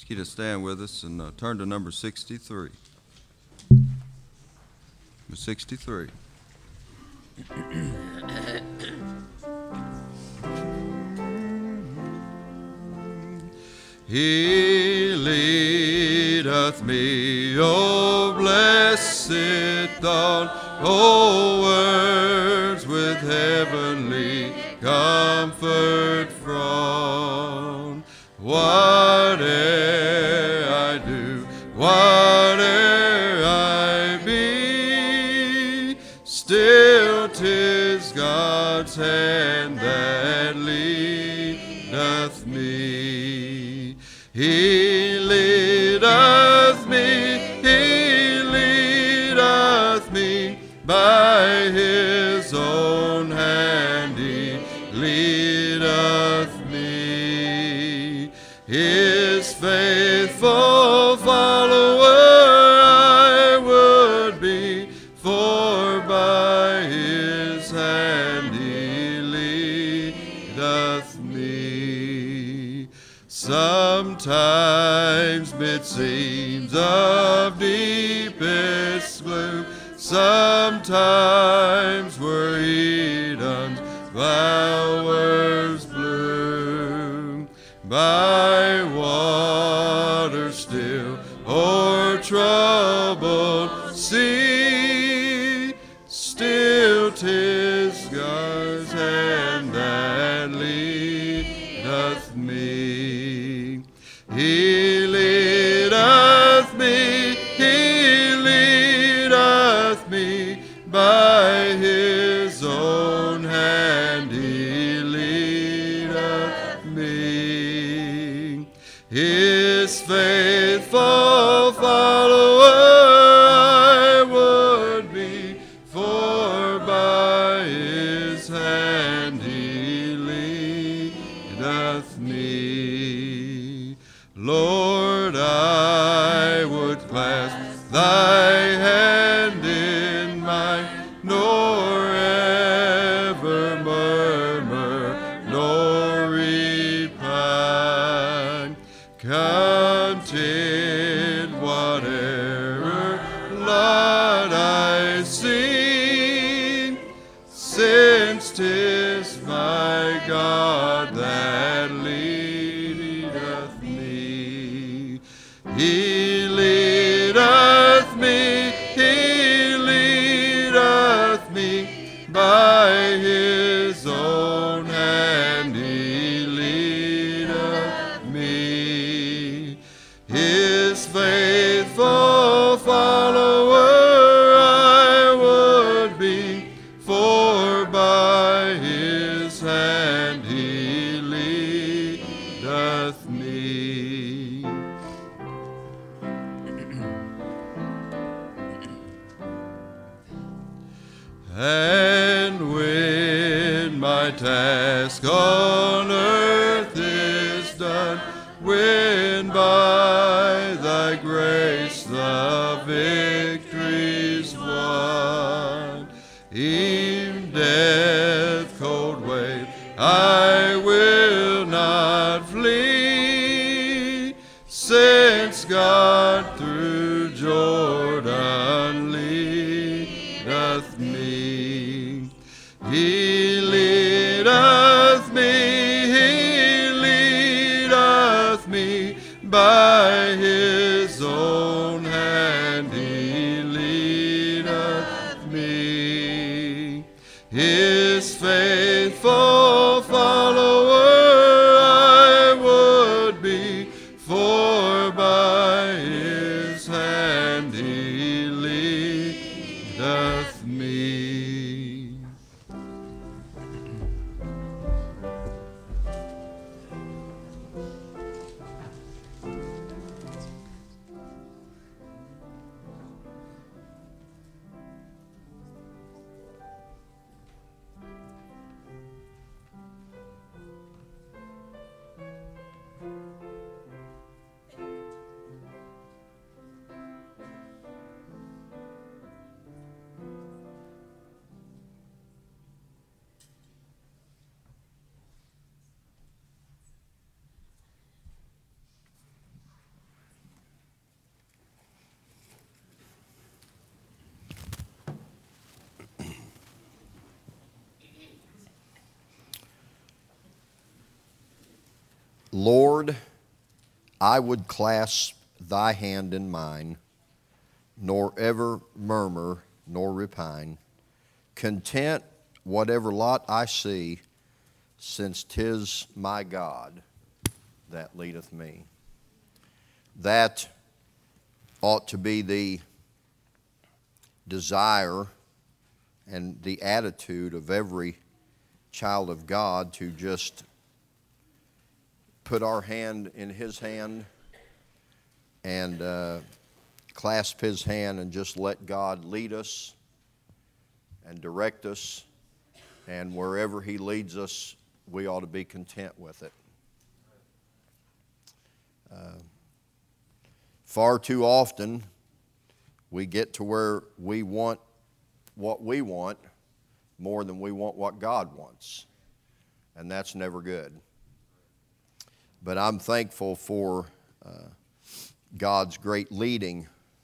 you to stand with us and turn to number 63. Number 63. He leadeth me, O blessed thought, O words with heavenly comfort from. Whate'er I do, whate'er I be, still 'tis God's hand that leadeth me. He leadeth me by his own hand, he leadeth me. His faithful follower I would be, for by his hand he leadeth me. Sometimes mid scenes of deepest gloom, sometimes where Eden's flowers bloom, by water still or troubled sea, still 'tis God's hand that leadeth me. He leadeth me by his own hand, he leadeth me. His faithful follower I would be, for by his hand he leadeth me. Lord, I would clasp thy hand in mine, nor ever murmur, nor repine. Content whatever lot I see, since 'tis my God that leadeth me. He leadeth me by his own hand, he leadeth me. His faithful follower I would be, for by his hand he leadeth me. And when my task on earth is done, when by thy grace the victory's won, e'en death's cold wave I will not flee, since God through Jordan leadeth me. He leadeth me by his own hand, he leadeth me. His faithful follower I would be, for by his hand he leadeth me. Lord, I would clasp thy hand in mine, nor ever murmur nor repine, content whatever lot I see, since 'tis my God that leadeth me. That ought to be the desire and the attitude of every child of God, to just put our hand in his hand and clasp his hand and just let God lead us and direct us, and wherever he leads us, we ought to be content with it. Far too often, we get to where we want what we want more than we want what God wants, and that's never good. But I'm thankful for God's great leading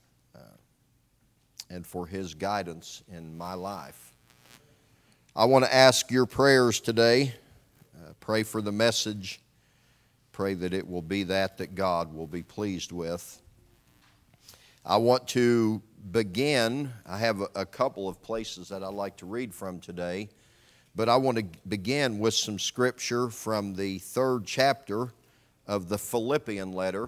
and for his guidance in my life. I want to ask your prayers today. Pray for the message. Pray that it will be that God will be pleased with. I want to begin. I have a couple of places that I'd like to read from today, but I want to begin with some scripture from the 3rd chapter of the Philippian letter.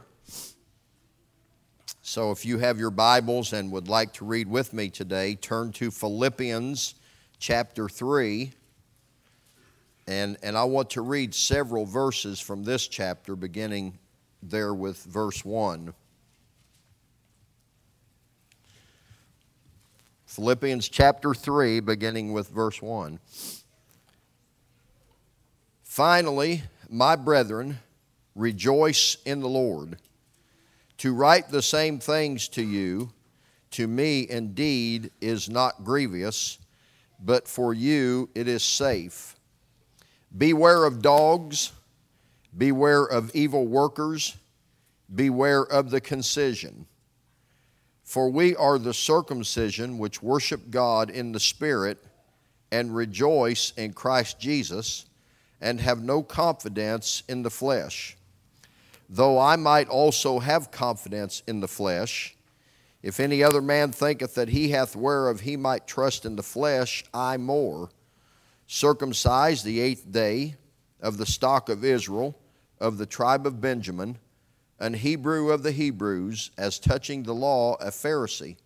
So if you have your Bibles and would like to read with me today, turn to Philippians chapter 3. And I want to read several verses from this chapter, beginning there with verse 1. Philippians chapter 3, beginning with verse 1. Finally, my brethren, rejoice in the Lord. To write the same things to you, to me indeed is not grievous, but for you it is safe. Beware of dogs, beware of evil workers, beware of the concision. For we are the circumcision which worship God in the Spirit and rejoice in Christ Jesus, and have no confidence in the flesh. Though I might also have confidence in the flesh, if any other man thinketh that he hath whereof he might trust in the flesh, I more. Circumcised the 8th day, of the stock of Israel, of the tribe of Benjamin, an Hebrew of the Hebrews, as touching the law, a Pharisee,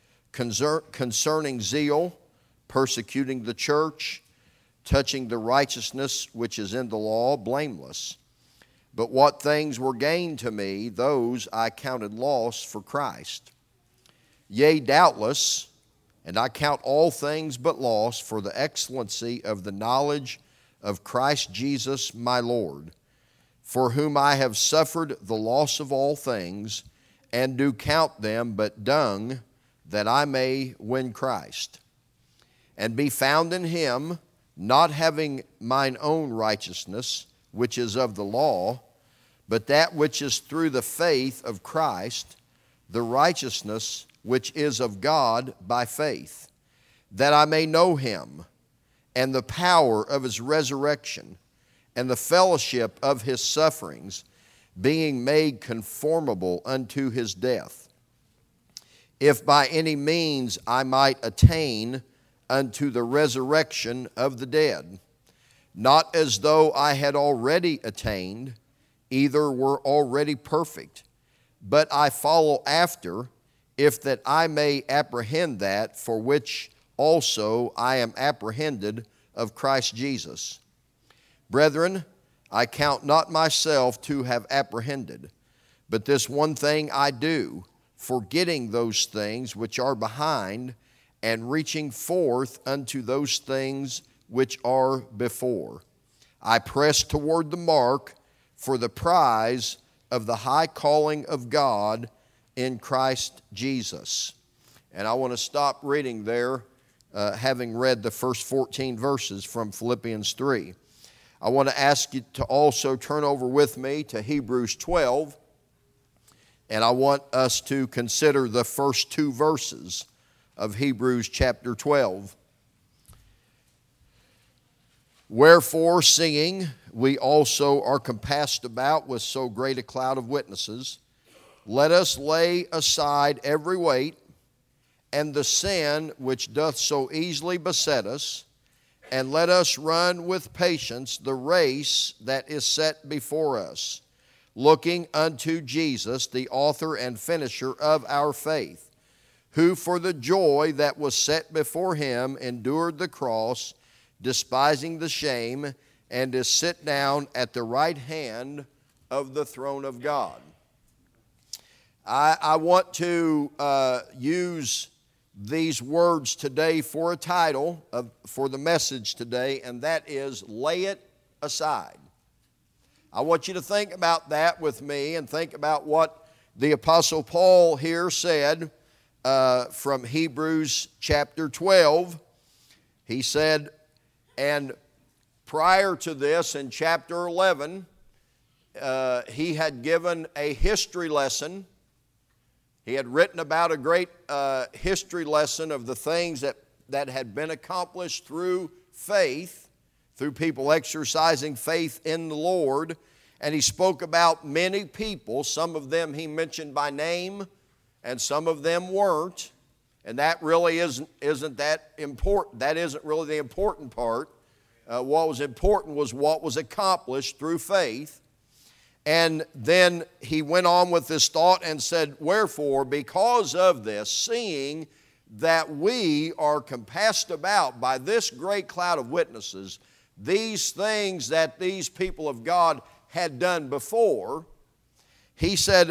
concerning zeal, persecuting the church, touching the righteousness which is in the law, blameless. But what things were gained to me, those I counted loss for Christ. Yea, doubtless, and I count all things but loss for the excellency of the knowledge of Christ Jesus my Lord, for whom I have suffered the loss of all things, and do count them but dung, that I may win Christ, and be found in him, not having mine own righteousness, which is of the law, but that which is through the faith of Christ, the righteousness which is of God by faith, that I may know him, and the power of his resurrection, and the fellowship of his sufferings, being made conformable unto his death, if by any means I might attain unto the resurrection of the dead, not as though I had already attained, either were already perfect, but I follow after, if that I may apprehend that for which also I am apprehended of Christ Jesus. Brethren, I count not myself to have apprehended, but this one thing I do, forgetting those things which are behind, and reaching forth unto those things which are before. I press toward the mark for the prize of the high calling of God in Christ Jesus. And I want to stop reading there, having read the first 14 verses from Philippians 3. I want to ask you to also turn over with me to Hebrews 12, and I want us to consider the first 2 verses of Hebrews chapter 12. Wherefore, seeing we also are compassed about with so great a cloud of witnesses, let us lay aside every weight and the sin which doth so easily beset us, and let us run with patience the race that is set before us, looking unto Jesus, the author and finisher of our faith, who for the joy that was set before him endured the cross, despising the shame, and is sit down at the right hand of the throne of God. I want to use these words today for a title for the message today, and that is Lay It Aside. I want you to think about that with me and think about what the Apostle Paul here said from Hebrews chapter 12. He said, and prior to this in chapter 11, he had given a history lesson. He had written about a great history lesson of the things that had been accomplished through faith, through people exercising faith in the Lord. And he spoke about many people. Some of them he mentioned by name, and some of them weren't. And that really isn't that important. That isn't really the important part. What was important was what was accomplished through faith. And then he went on with this thought and said, wherefore, because of this, seeing that we are compassed about by this great cloud of witnesses, these things that these people of God had done before, he said,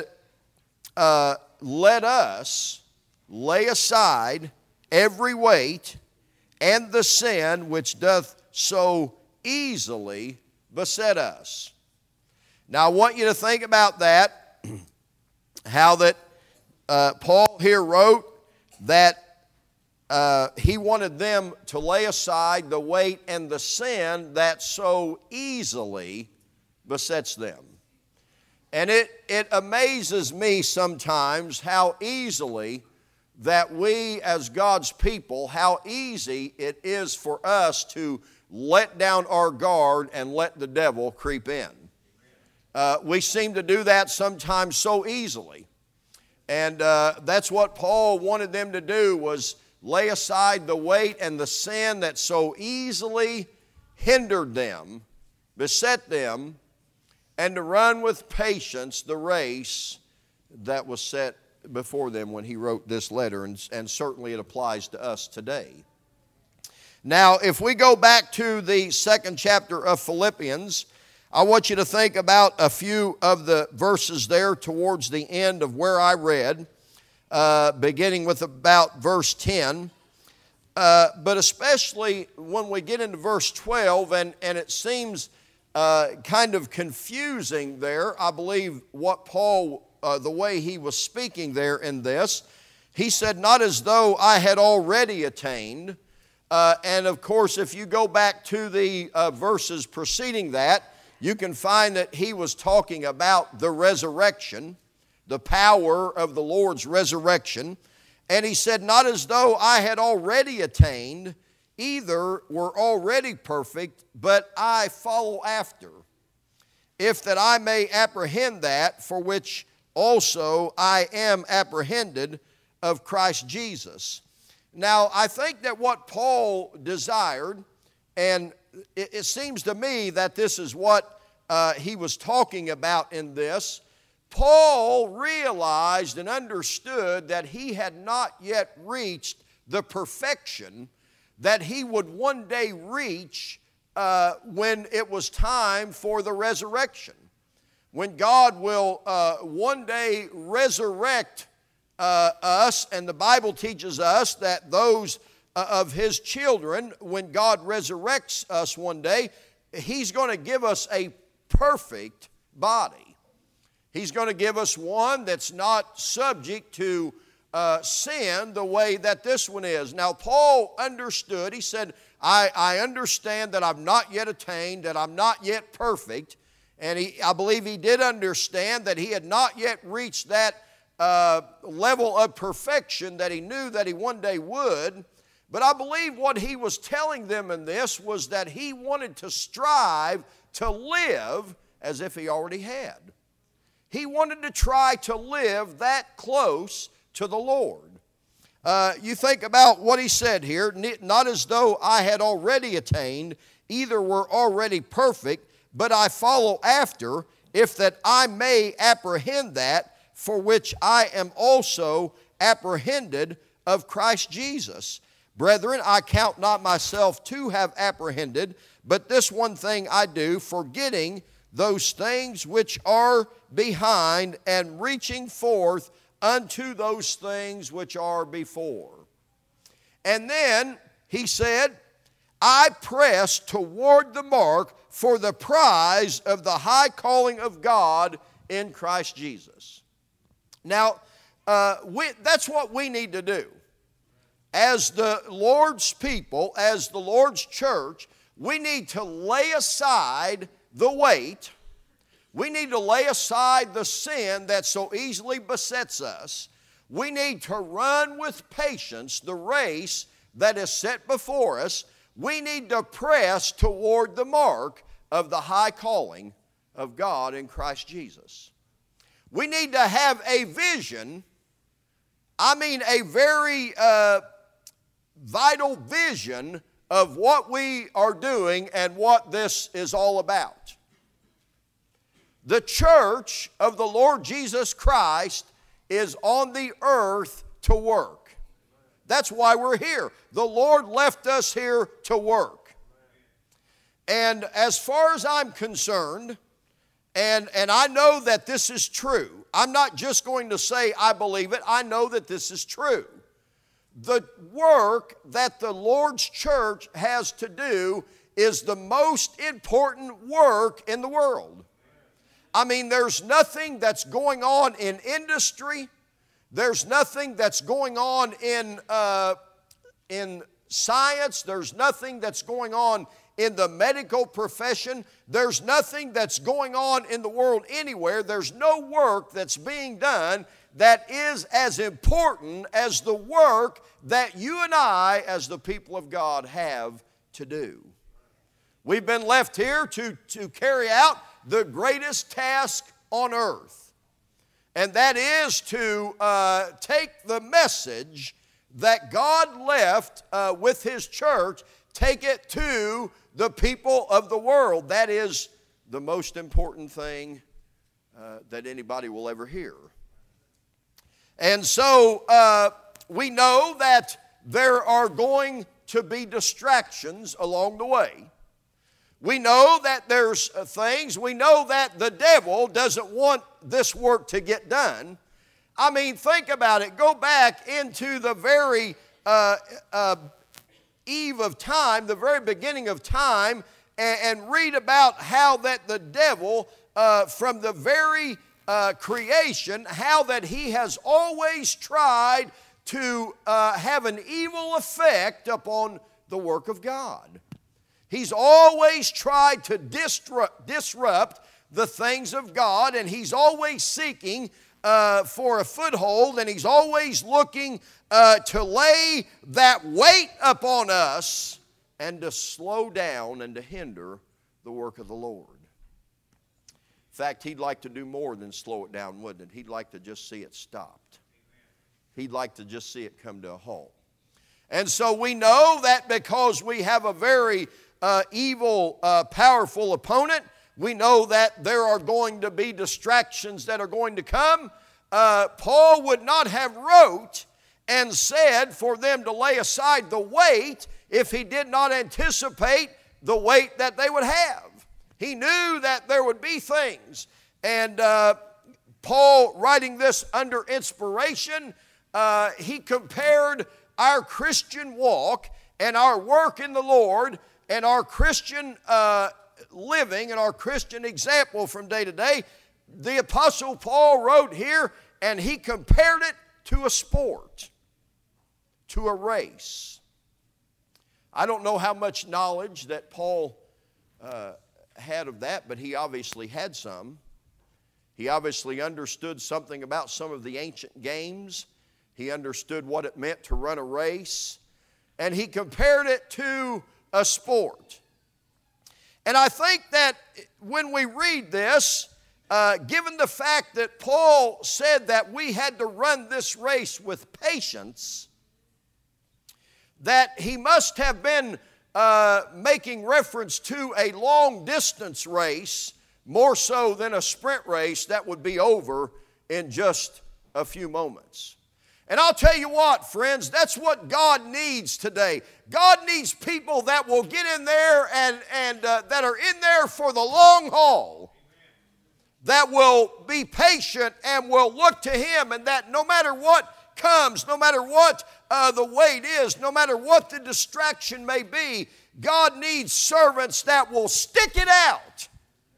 let us lay aside every weight and the sin which doth so easily beset us. Now I want you to think about that, how that Paul here wrote that he wanted them to lay aside the weight and the sin that so easily besets them. And it amazes me sometimes how easily that we as God's people, how easy it is for us to let down our guard and let the devil creep in. We seem to do that sometimes so easily. And that's what Paul wanted them to do, was lay aside the weight and the sin that so easily hindered them, beset them, and to run with patience the race that was set before them when he wrote this letter. And certainly it applies to us today. Now, if we go back to the second chapter of Philippians, I want you to think about a few of the verses there towards the end of where I read, beginning with about verse 10. But especially when we get into verse 12, and it seems kind of confusing there, I believe, what Paul, the way he was speaking there in this. He said, not as though I had already attained. And of course, if you go back to the verses preceding that, you can find that he was talking about the resurrection, the power of the Lord's resurrection. And he said, not as though I had already attained, either were already perfect, but I follow after, if that I may apprehend that for which also I am apprehended of Christ Jesus. Now, I think that what Paul desired, and it seems to me that this is what he was talking about in this. Paul realized and understood that he had not yet reached the perfection that he would one day reach when it was time for the resurrection. When God will one day resurrect us, and the Bible teaches us that those of His children, when God resurrects us one day, He's going to give us a perfect body. He's going to give us one that's not subject to sin the way that this one is. Now, Paul understood. He said, I understand that I've not yet attained, that I'm not yet perfect. And I believe he did understand that he had not yet reached that level of perfection that he knew that he one day would. But I believe what he was telling them in this was that he wanted to strive to live as if he already had. He wanted to try to live that close to the Lord. You think about what he said here, not as though I had already attained, either were already perfect, but I follow after, if that I may apprehend that for which I am also apprehended of Christ Jesus. Brethren, I count not myself to have apprehended, but this one thing I do, forgetting those things which are behind, and reaching forth unto those things which are before. And then he said, I press toward the mark for the prize of the high calling of God in Christ Jesus. Now, that's what we need to do. As the Lord's people, as the Lord's church, we need to lay aside the weight. We need to lay aside the sin that so easily besets us. We need to run with patience the race that is set before us. We need to press toward the mark of the high calling of God in Christ Jesus. We need to have a vision, a very vital vision of what we are doing and what this is all about. The church of the Lord Jesus Christ is on the earth to work. That's why we're here. The Lord left us here to work. And as far as I'm concerned, and I know that this is true, I'm not just going to say I believe it, I know that this is true. The work that the Lord's church has to do is the most important work in the world. There's nothing that's going on in industry. There's nothing that's going on in science. There's nothing that's going on in the medical profession. There's nothing that's going on in the world anywhere. There's no work that's being done that is as important as the work that you and I, as the people of God, have to do. We've been left here to carry out the greatest task on earth, and that is to take the message that God left with His church, take it to the people of the world. That is the most important thing that anybody will ever hear. And so we know that there are going to be distractions along the way. We know that there's things. We know that the devil doesn't want this work to get done. Think about it. Go back into the very eve of time, the very beginning of time, and read about how that the devil, from the very creation, how that he has always tried to have an evil effect upon the work of God. He's always tried to disrupt the things of God, and he's always seeking for a foothold, and he's always looking to lay that weight upon us and to slow down and to hinder the work of the Lord. In fact, he'd like to do more than slow it down, wouldn't it? He'd like to just see it stopped. He'd like to just see it come to a halt. And so we know that because we have a very evil, powerful opponent, we know that there are going to be distractions that are going to come. Paul would not have wrote and said for them to lay aside the weight if he did not anticipate the weight that they would have. He knew that there would be things. And Paul, writing this under inspiration, he compared our Christian walk and our work in the Lord and our Christian living and our Christian example from day to day. The Apostle Paul wrote here, and he compared it to a sport, to a race. I don't know how much knowledge that Paul had of that, but he obviously had some. He obviously understood something about some of the ancient games. He understood what it meant to run a race. And he compared it to a sport. And I think that when we read this, given the fact that Paul said that we had to run this race with patience, that he must have been making reference to a long distance race, more so than a sprint race that would be over in just a few moments. And I'll tell you what, friends, that's what God needs today. God needs people that will get in there and that are in there for the long haul, that will be patient and will look to Him, and that no matter what comes, no matter what the weight is, no matter what the distraction may be, God needs servants that will stick it out.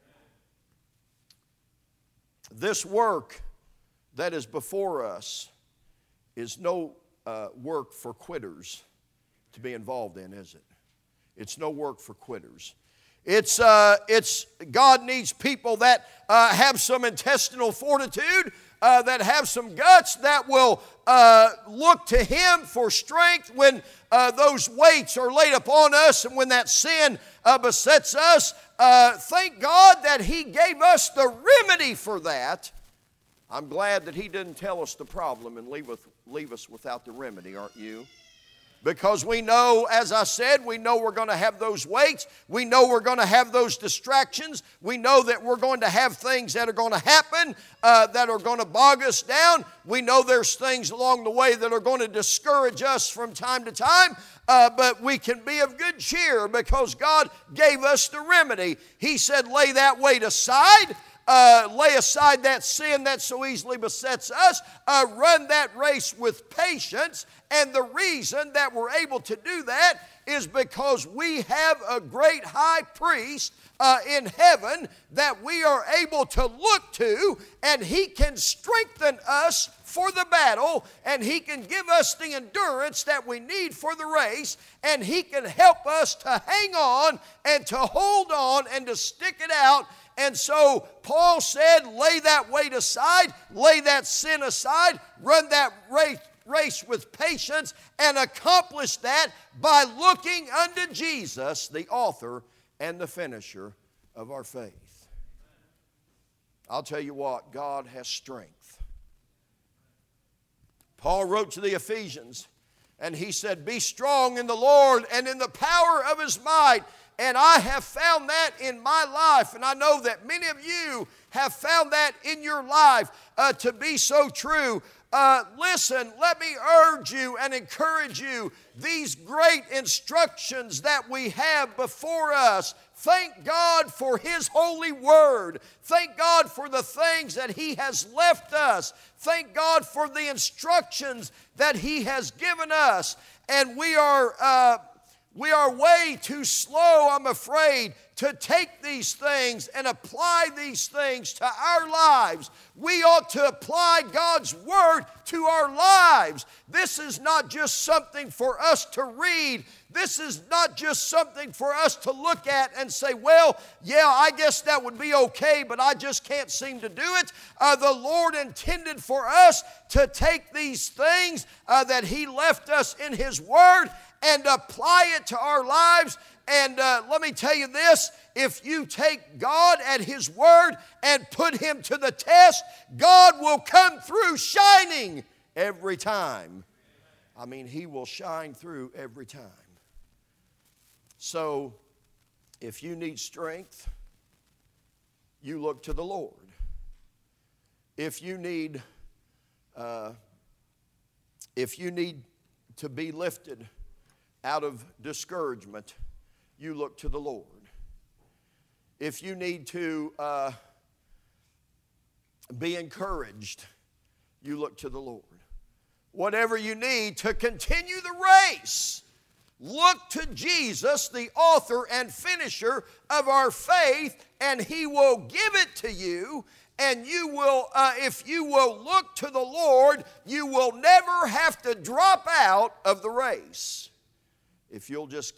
This work that is before us is no work for quitters to be involved in, is it? It's no work for quitters. It's God needs people that have some intestinal fortitude, that have some guts, that will look to Him for strength when those weights are laid upon us and when that sin besets us. Thank God that He gave us the remedy for that. I'm glad that He didn't tell us the problem and leave us without the remedy, aren't you? Because we know, as I said, we know we're going to have those weights. We know we're going to have those distractions. We know that we're going to have things that are going to happen that are going to bog us down. We know there's things along the way that are going to discourage us from time to time. But we can be of good cheer because God gave us the remedy. He said, lay that weight aside. Lay aside that sin that so easily besets us. Run that race with patience. And the reason that we're able to do that is because we have a great high priest in heaven that we are able to look to, and He can strengthen us for the battle, and He can give us the endurance that we need for the race, and He can help us to hang on and to hold on and to stick it out. And so Paul said, lay that weight aside, lay that sin aside, run that race with patience, and accomplish that by looking unto Jesus, the author and the finisher of our faith. I'll tell you what, God has strength. Paul wrote to the Ephesians, and he said, be strong in the Lord and in the power of His might. And I have found that in my life, and I know that many of you have found that in your life to be so true. Listen, let me urge you and encourage you. These great instructions that we have before us, thank God for His holy word. Thank God for the things that He has left us. Thank God for the instructions that He has given us. And we are way too slow, I'm afraid, to take these things and apply these things to our lives. We ought to apply God's Word to our lives. This is not just something for us to read. This is not just something for us to look at and say, well, yeah, I guess that would be okay, but I just can't seem to do it. The Lord intended for us to take these things that He left us in His Word and apply it to our lives. And let me tell you this, if you take God at His word and put Him to the test, God will come through shining every time. I mean, He will shine through every time. So, if you need strength, you look to the Lord. If you need to be lifted out of discouragement, you look to the Lord. If you need to be encouraged, you look to the Lord. Whatever you need to continue the race, look to Jesus, the author and finisher of our faith, and He will give it to you. And you will, if you will look to the Lord, you will never have to drop out of the race. If you'll just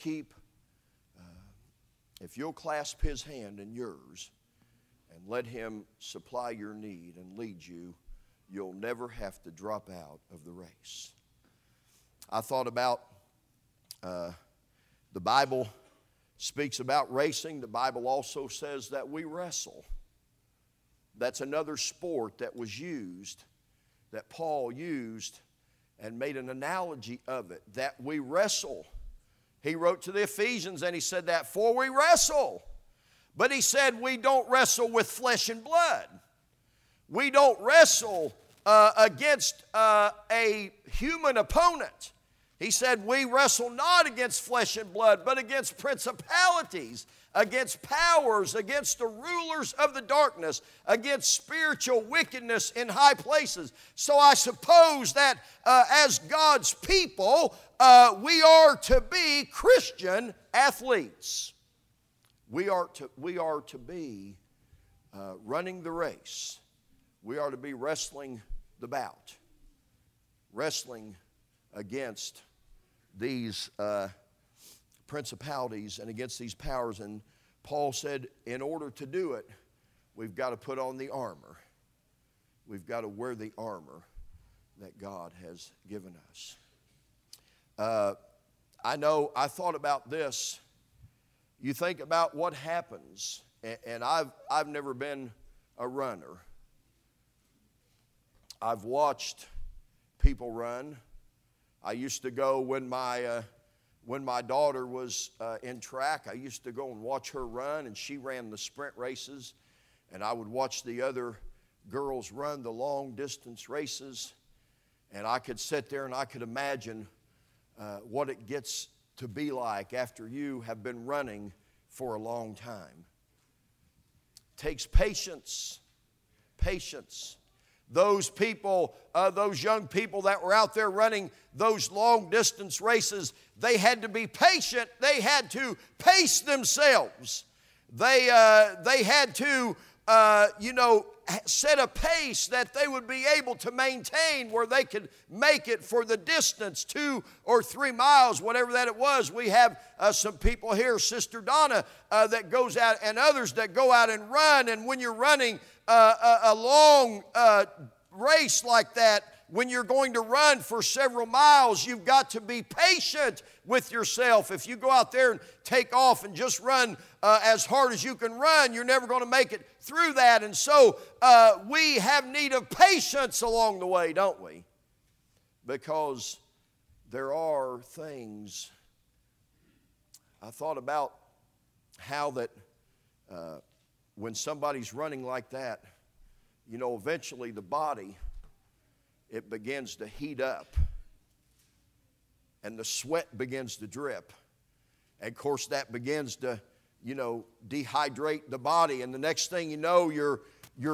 if you'll clasp His hand in yours and let Him supply your need and lead you, you'll never have to drop out of the race. I thought about the Bible speaks about racing. The Bible also says that we wrestle. That's another sport that was used, that Paul used and made an analogy of it, that we wrestle. He wrote to the Ephesians and he said that, for we wrestle. But he said we don't wrestle with flesh and blood. We don't wrestle against a human opponent. He said we wrestle not against flesh and blood, but against principalities, against powers, against the rulers of the darkness, against spiritual wickedness in high places. So I suppose that as God's people, we are to be Christian athletes. We are to be running the race. We are to be wrestling the bout, wrestling against these principalities and against these powers. And Paul said, in order to do it, we've got to put on the armor. We've got to wear the armor that God has given us. I thought about this. You think about what happens, and I've never been a runner. I've watched people run. I used to go when my daughter was in track. I used to go and watch her run, and she ran the sprint races, and I would watch the other girls run the long distance races, and I could sit there and I could imagine what it gets to be like after you have been running for a long time. It takes patience. Patience. Those people, those young people that were out there running those long distance races, they had to be patient. They had to pace themselves. They had to, set a pace that they would be able to maintain where they could make it for the distance, 2 or 3 miles, whatever that it was. We have some people here, Sister Donna, that goes out, and others that go out and run. And when you're running a long race like that, when you're going to run for several miles, you've got to be patient with yourself. If you go out there and take off and just run as hard as you can run, you're never going to make it through that. And so we have need of patience along the way, don't we? Because there are things. I thought about how that when somebody's running like that, eventually the body, it begins to heat up and the sweat begins to drip. And of course that begins to, dehydrate the body. And the next thing you know, your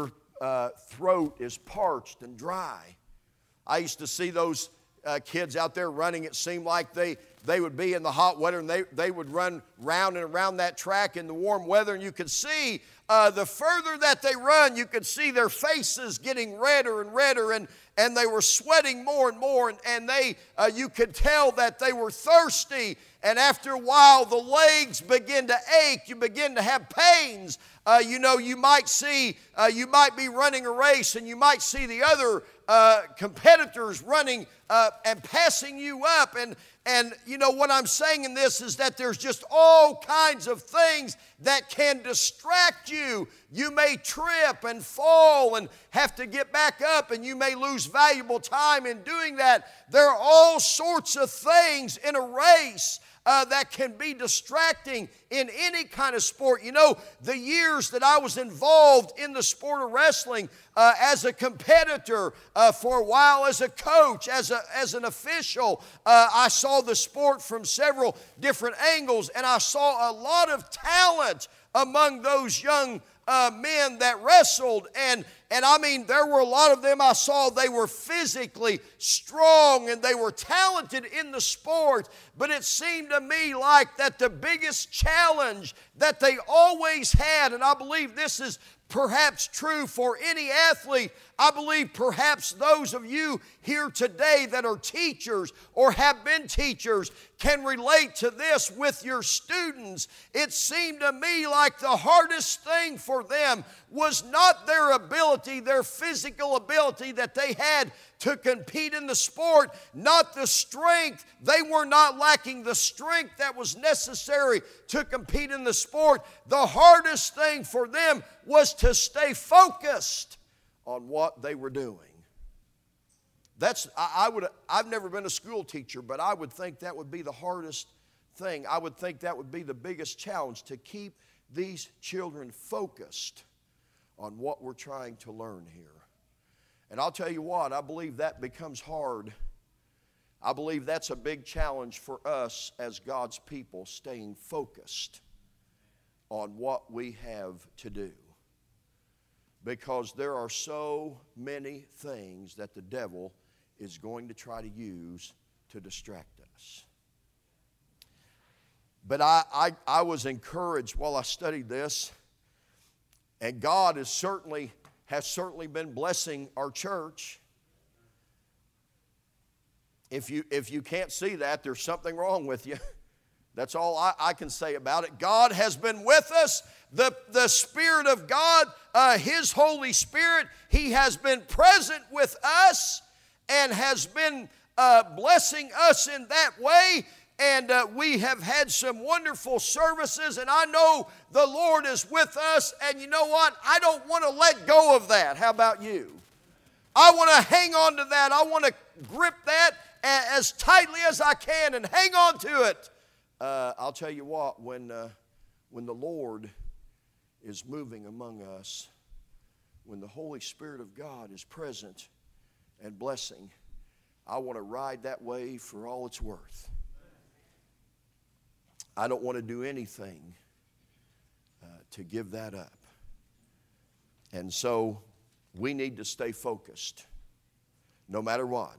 throat is parched and dry. I used to see those kids out there running. It seemed like they would be in the hot weather, and they would run round and around that track in the warm weather, and you could see the further that they run, you could see their faces getting redder and redder, and they were sweating more and more, and you could tell that they were thirsty. And after a while, the legs begin to ache. You begin to have pains. You might be running a race, and you might see the other competitors running and passing you up. And what I'm saying in this is that there's just all kinds of things that can distract you. You may trip and fall and have to get back up, and you may lose valuable time in doing that. There are all sorts of things in a race that can be distracting in any kind of sport. The years that I was involved in the sport of wrestling as a competitor, for a while as a coach, as an official, I saw the sport from several different angles, and I saw a lot of talent among those young men that wrestled, and I mean, there were a lot of them I saw. They were physically strong and they were talented in the sport, but it seemed to me like that the biggest challenge that they always had, and I believe this is perhaps true for any athlete. I believe perhaps those of you here today that are teachers or have been teachers can relate to this with your students. It seemed to me like the hardest thing for them was not their ability ability, their physical ability that they had to compete in the sport, not the strength. They were not lacking the strength that was necessary to compete in the sport. The hardest thing for them was to stay focused on what they were doing. I've never been a school teacher, but I would think that would be the hardest thing. I would think that would be the biggest challenge, to keep these children focused on what we're trying to learn here. And I'll tell you what, I believe that becomes hard. I believe that's a big challenge for us as God's people, staying focused on what we have to do. Because there are so many things that the devil is going to try to use to distract us. But I was encouraged while I studied this, and God has certainly been blessing our church. If you can't see that, there's something wrong with you. That's all I can say about it. God has been with us. The Spirit of God, His Holy Spirit, He has been present with us and has been blessing us in that way. And we have had some wonderful services, and I know the Lord is with us. And you know what? I don't want to let go of that. How about you? I want to hang on to that. I want to grip that as tightly as I can and hang on to it. I'll tell you what, when the Lord is moving among us, when the Holy Spirit of God is present and blessing, I want to ride that wave for all it's worth. I don't want to do anything to give that up. And so we need to stay focused no matter what.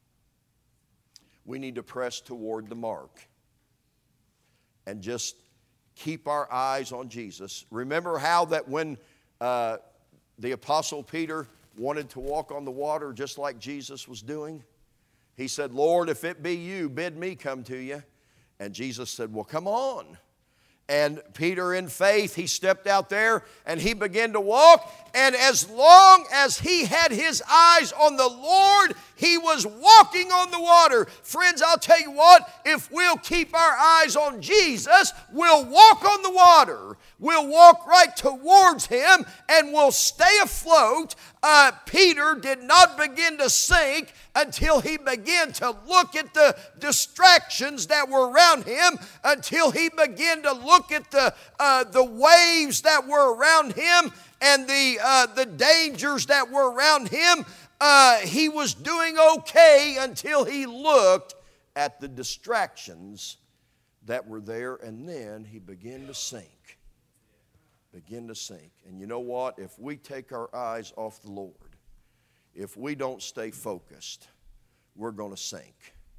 We need to press toward the mark and just keep our eyes on Jesus. Remember how that when the Apostle Peter wanted to walk on the water just like Jesus was doing, he said, "Lord, if it be you, bid me come to you." And Jesus said, "Well, come on." And Peter, in faith, he stepped out there and he began to walk. And as long as he had his eyes on the Lord, he was walking on the water. Friends, I'll tell you what, if we'll keep our eyes on Jesus, we'll walk on the water. We'll walk right towards Him and we'll stay afloat. Peter did not begin to sink until he began to look at the distractions that were around him, until he began to look at the waves that were around him and the dangers that were around him. He was doing okay until he looked at the distractions that were there, and then he began to sink. And you know what? If we take our eyes off the Lord, if we don't stay focused, we're going to sink.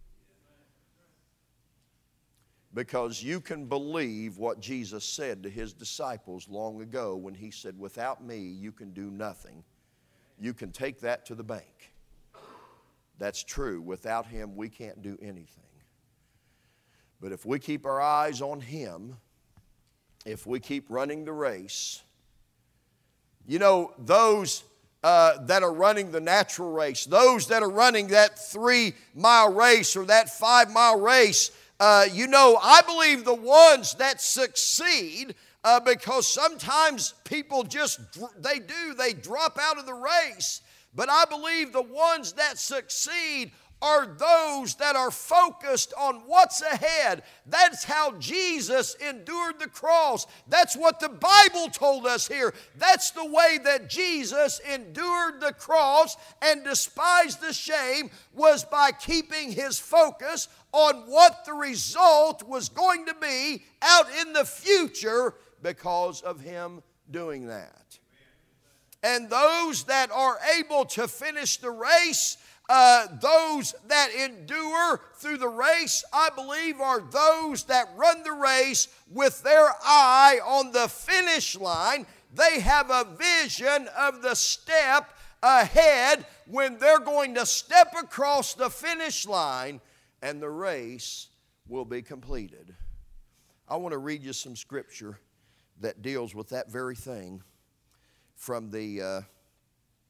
Because you can believe what Jesus said to His disciples long ago when He said, "Without me, you can do nothing." You can take that to the bank. That's true. Without Him, we can't do anything. But if we keep our eyes on Him, if we keep running the race, you know, those that are running the natural race, those that are running that 3-mile race or that 5-mile race, you know, I believe the ones that succeed, because sometimes people they drop out of the race. But I believe the ones that succeed are those that are focused on what's ahead. That's how Jesus endured the cross. That's what the Bible told us here. That's the way that Jesus endured the cross and despised the shame, was by keeping His focus on what the result was going to be out in the future because of Him doing that. And those that are able to finish the race, those that endure through the race, I believe, are those that run the race with their eye on the finish line. They have a vision of the step ahead when they're going to step across the finish line and the race will be completed. I want to read you some scripture that deals with that very thing from the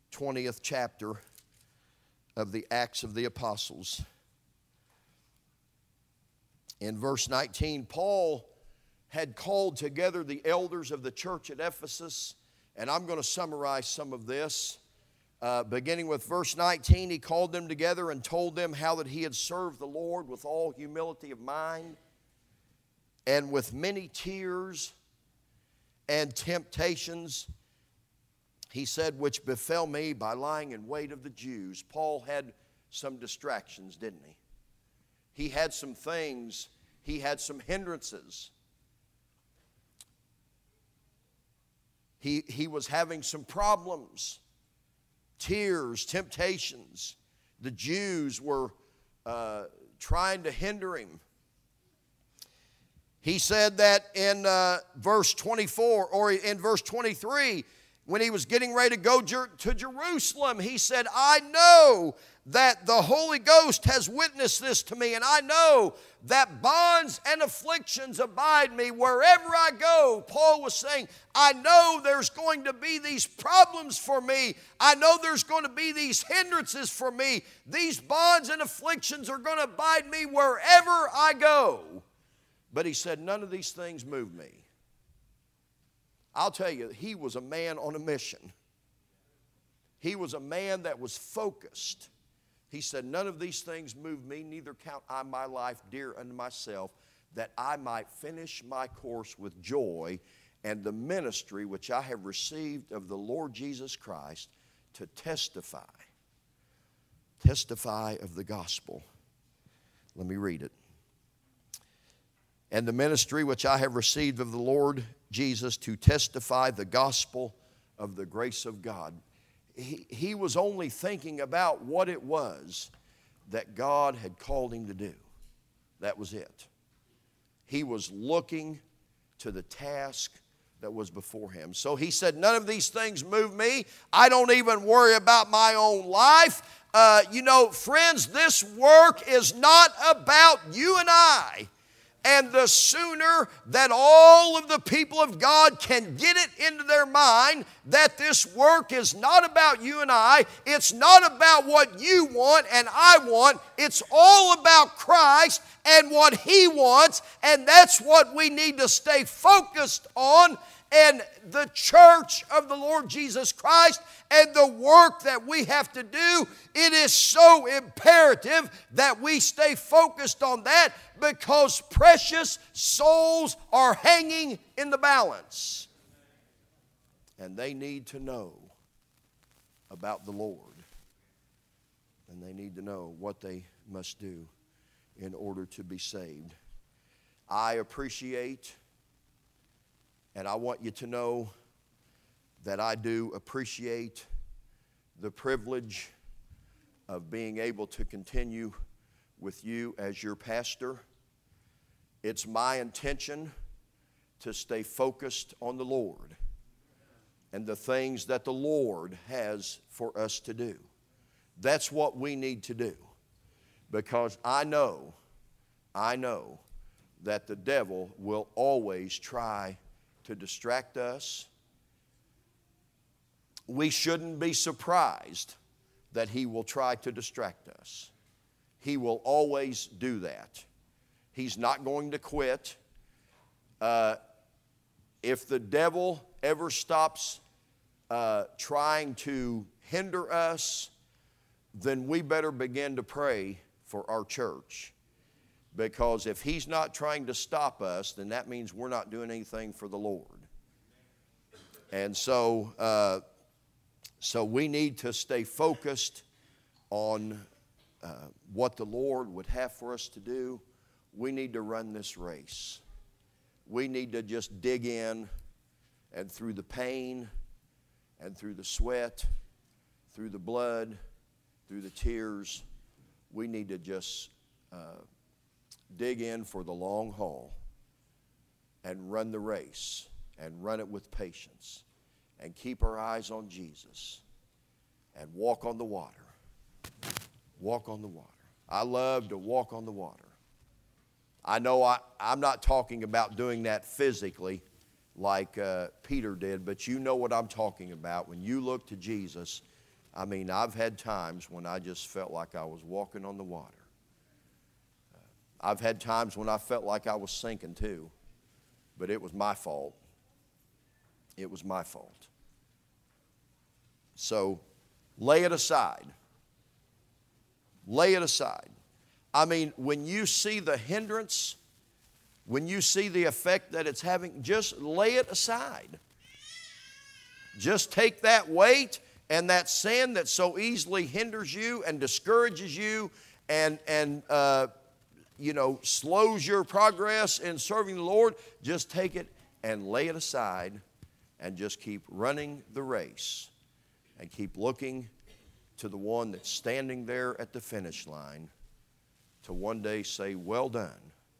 20th chapter of the Acts of the Apostles. In verse 19, Paul had called together the elders of the church at Ephesus, and I'm going to summarize some of this. Beginning with verse 19, he called them together and told them how that he had served the Lord with all humility of mind and with many tears and temptations, he said, which befell me by lying in wait of the Jews. Paul had some distractions, didn't he? He had some things, he had some hindrances. He was having some problems, tears, temptations. The Jews were trying to hinder him. He said that in verse 24 or in verse 23, when he was getting ready to go to Jerusalem, he said, I know that the Holy Ghost has witnessed this to me, and I know that bonds and afflictions abide me wherever I go. Paul was saying, I know there's going to be these problems for me. I know there's going to be these hindrances for me. These bonds and afflictions are going to abide me wherever I go. But he said, none of these things move me. I'll tell you, he was a man on a mission. He was a man that was focused. He said, none of these things move me, neither count I my life dear unto myself, that I might finish my course with joy and the ministry which I have received of the Lord Jesus Christ to testify of the gospel. Let me read it. And the ministry which I have received of the Lord Jesus to testify the gospel of the grace of God. He was only thinking about what it was that God had called him to do. That was it. He was looking to the task that was before him. So he said, none of these things move me. I don't even worry about my own life. Friends, this work is not about you and I. And the sooner that all of the people of God can get it into their mind that this work is not about you and I, it's not about what you want and I want, it's all about Christ and what He wants, and that's what we need to stay focused on. And the church of the Lord Jesus Christ and the work that we have to do, it is so imperative that we stay focused on that, because precious souls are hanging in the balance. And they need to know about the Lord. And they need to know what they must do in order to be saved. I appreciate, and I want you to know that I do appreciate the privilege of being able to continue with you as your pastor. It's my intention to stay focused on the Lord and the things that the Lord has for us to do. That's what we need to do, because I know that the devil will always try to distract us. We shouldn't be surprised that he will try to distract us. He will always do that. He's not going to quit. If the devil ever stops trying to hinder us, then we better begin to pray for our church. Because if he's not trying to stop us, then that means we're not doing anything for the Lord. And so we need to stay focused on what the Lord would have for us to do. We need to run this race. We need to just dig in, and through the pain and through the sweat, through the blood, through the tears, we need to just dig in for the long haul and run the race and run it with patience and keep our eyes on Jesus and walk on the water. Walk on the water. I love to walk on the water. I know I'm not talking about doing that physically like Peter did, but you know what I'm talking about. When you look to Jesus, I mean, I've had times when I just felt like I was walking on the water. I've had times when I felt like I was sinking too, but it was my fault. It was my fault. So lay it aside. Lay it aside. I mean, when you see the hindrance, when you see the effect that it's having, just lay it aside. Just take that weight and that sin that so easily hinders you and discourages you and slows your progress in serving the Lord. Just take it and lay it aside and just keep running the race and keep looking to the one that's standing there at the finish line to one day say, well done,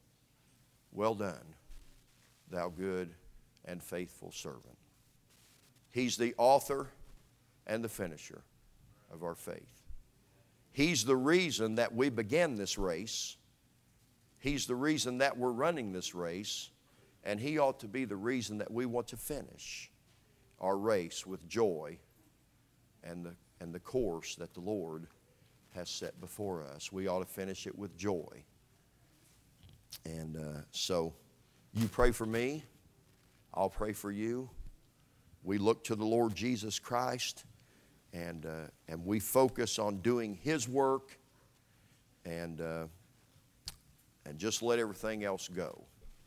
thou good and faithful servant. He's the author and the finisher of our faith. He's the reason that we began this race. He's the reason that we're running this race, and He ought to be the reason that we want to finish our race with joy and the course that the Lord has set before us. We ought to finish it with joy. And so you pray for me, I'll pray for you. We look to the Lord Jesus Christ, and we focus on doing His work, and just let everything else go.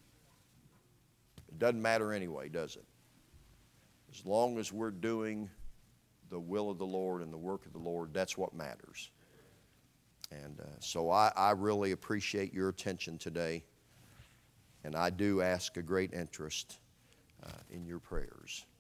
It doesn't matter anyway, does it? As long as we're doing the will of the Lord and the work of the Lord, that's what matters. And so I really appreciate your attention today, and I do ask a great interest in your prayers.